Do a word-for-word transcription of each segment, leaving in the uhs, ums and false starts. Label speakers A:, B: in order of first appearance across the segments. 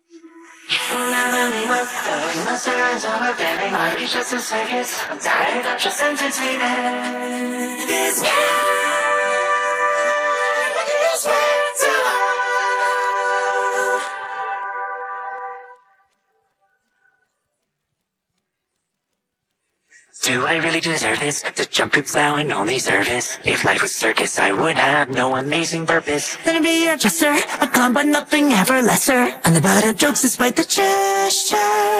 A: Never be with the mysteries of a very life. It's just a circus. I'm tired of just entertaining. This game is way too hard. Do I really deserve this? To jump hoops now and only service? If life was circus, I would have no amazing purpose. Then I'd be a jester, a clown, but nothing ever lesser. And the butt of jokes despite the gesture.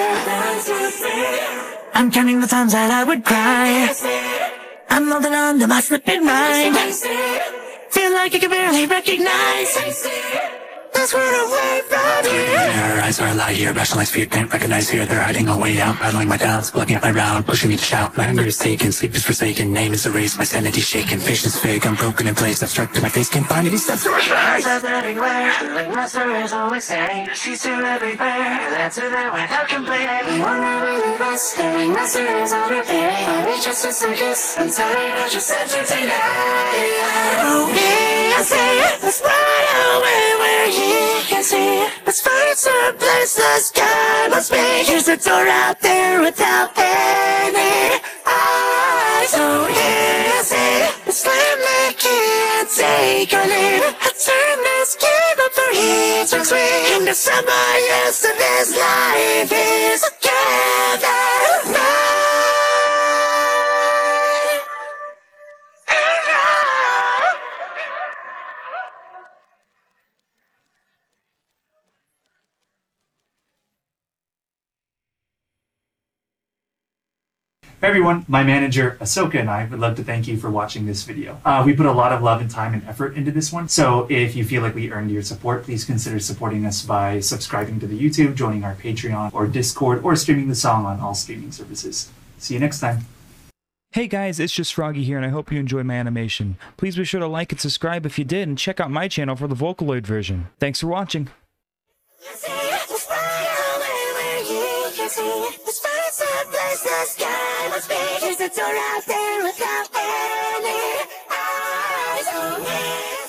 A: I'm counting the times that I would cry. I'm holding on to my slipping mind. Feel like I can barely recognize. That's where I'm away from here. Her eyes are a lie here, rationalized fear, can't recognize fear. They're hiding a way out, battling my doubts, blocking up my round, pushing me to shout. My hunger is taken, sleep is forsaken, name is erased, my sanity shaken, patience fake, I'm broken in place, I've struck to my face, can't find any steps to rise. She's everywhere, like Master is always saying. She's too everywhere, that's her there without complaining. One never rest, staring, Master is all repairing. I reach just a circus, I'm tired of just entertaining. Oh, me, I say it, let's run away where he can see. Let's find some place the sky must be. Here's a door out there without any eyes. Oh, here I say, slam the key and take a lead. I turn this game up for he turns me into somebody else, and this life is together now.
B: Hey everyone, my manager Ahsoka and I would love to thank you for watching this video. Uh, we put a lot of love and time and effort into this one, so if you feel like we earned your support, please consider supporting us by subscribing to the YouTube, joining our Patreon or Discord, or streaming the song on all streaming services. See you next time.
C: Hey guys, it's just Froggy here and I hope you enjoyed my animation. Please be sure to like and subscribe if you did, and check out my channel for the Vocaloid version. Thanks for watching.
A: Let's fly away where you can see. Let's find some place the sky must be. Here's a door out there without any eyes. Oh, yeah.